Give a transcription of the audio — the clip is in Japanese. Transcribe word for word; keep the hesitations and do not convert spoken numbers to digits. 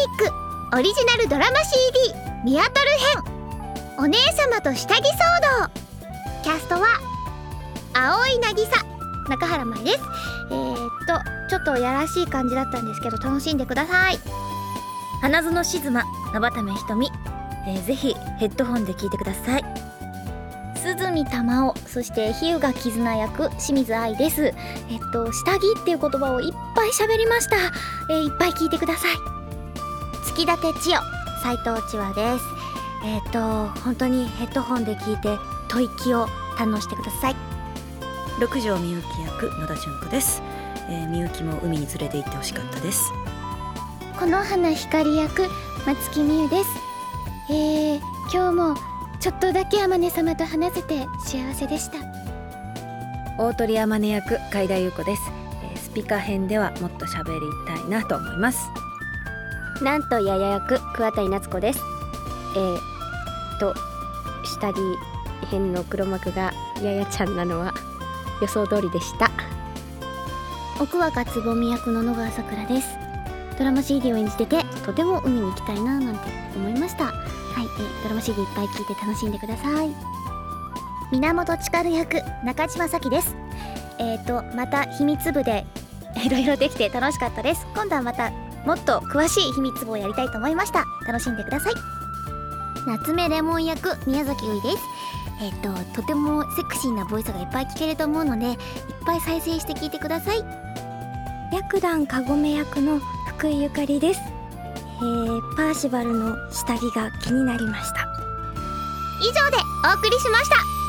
ニックオリジナルドラマ シーディー ミヤトル編お姉様と下着騒動。キャストは青井渚、中原舞です。えー、っとちょっとやらしい感じだったんですけど楽しんでください。 花園静馬、野畑ひとみ、えー、ぜひヘッドホンで聞いてください。 鈴見玉緒、そして日向絆役清水愛です。えっと下着っていう言葉をいっぱい喋りました。えー、いっぱい聞いてください。月立千代、斉藤千和です。えっと本当にヘッドホンで聞いて吐息を堪能してください。 六条みゆき役野田純子です。えー、みゆきも海に連れて行ってほしかったです。 この花光役松木美優です。えー、今日もちょっとだけ天音様と話せて幸せでした。 大鳥天音役海田優子です。えー、スピカ編ではもっと喋りたいなと思います。 なんとやや役桑谷夏子です。えー、と下着編の黒幕がややちゃんなのは予想通りでした。 奥若つぼみ役の野川さくらです。ドラマ シーディー を演じててとても海に行きたいななんて思いました。はい、えー、ドラマ シーディー いっぱい聞いて楽しんでください。源千佳役中島咲です。えーとまた秘密部でいろいろできて楽しかったです。今度はまたもっと詳しい秘密部をやりたいと思いました。楽しんでください。夏目レモン役宮崎ういです。えっ、ー、ととてもセクシーなボイスがいっぱい聞けると思うのでいっぱい再生して聞いてください。 白檀かごめ役の福井ゆかりです。えー、パーシバルの下着が気になりました。 以上でお送りしました。